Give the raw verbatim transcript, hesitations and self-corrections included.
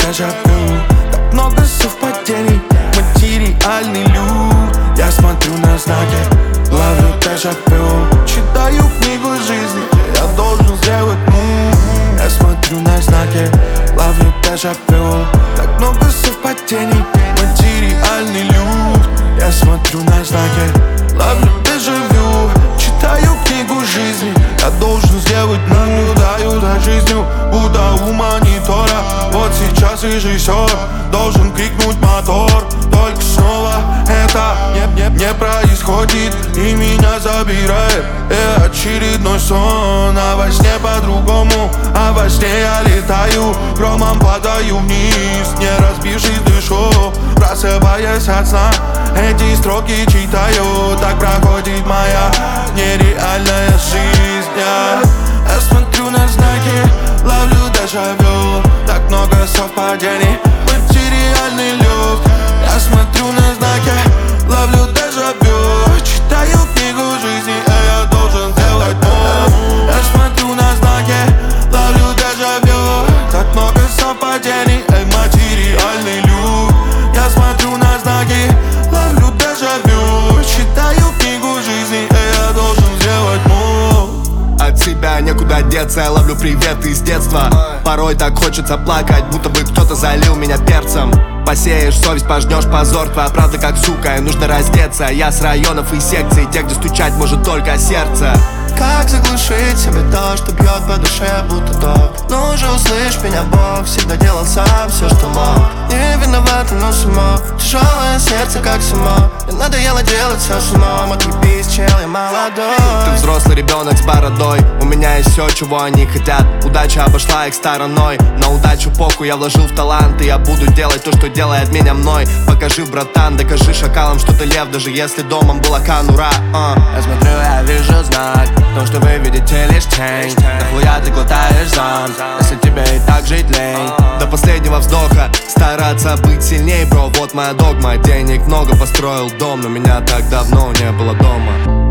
дежавю. Так много совпадений, материальный люд. Я смотрю на знаки, ловлю дежавю. Читаю книгу жизни, я должен сделать мув. Я смотрю на знаки, ловлю дежавю. Так много совпадений, материальный люд. Я смотрю на знаки, ловлю дежавю. Читаю книгу жизни, я должен сделать мув. Наблюдаю за жизнью, будто у монитора. Вот сейчас режиссер должен крикнуть мотор. Только снова это не, не, не происходит и меня забирает. И очередной сон, а во сне по-другому. А во сне я летаю, громом падаю вниз. Не разбившись дышу, просыпаясь от сна. Эти строки читаю, так проходит моя нереальная жизнь. Я, я смотрю на знаки, ловлю дежавю. Так много совпадений, материальный люд. Я смотрю на знаки, ловлю дежавю. Читаю книгу жизни, и я должен сделать мув. Я смотрю на знаки, ловлю дежавю. Так много совпадений, эй, материальный люд. Я смотрю на знаки, ловлю дежавю. Читаю книгу жизни, и я должен сделать мув. От себя некуда деться, я ловлю приветы из детства. Порой так хочется плакать, будто бы кто-то залил меня перцем. Посеешь совесть, пожнешь позор, твоя правда как сука, и нужно раздеться. Я с районов и секций, те, где стучать может только сердце. Как заглушить себе то, что бьет по душе, будто ток? Ну же услышь меня, Бог, всегда делал сам все, что мог. Не виноват, но само тяжелое сердце, как само. Мне надоело делать все с умом. Отъебись, чел, я молодой. Ты взрослый ребенок с бородой. У меня есть все, чего они хотят. Удача обошла их стороной. На удачу похуй, я вложил в талант. И я буду делать то, что делает меня мной. Покажи, братан, докажи шакалам, что ты лев, даже если домом была конура. uh. Я смотрю, я вижу знак, то, что вы видите лишь тень. Нахуя ты глотаешь зам, если тебе и так жить лень. До последнего вздоха стараться быть сильней, бро, вот моя догма. Денег много, построил дом, но меня так давно не было дома.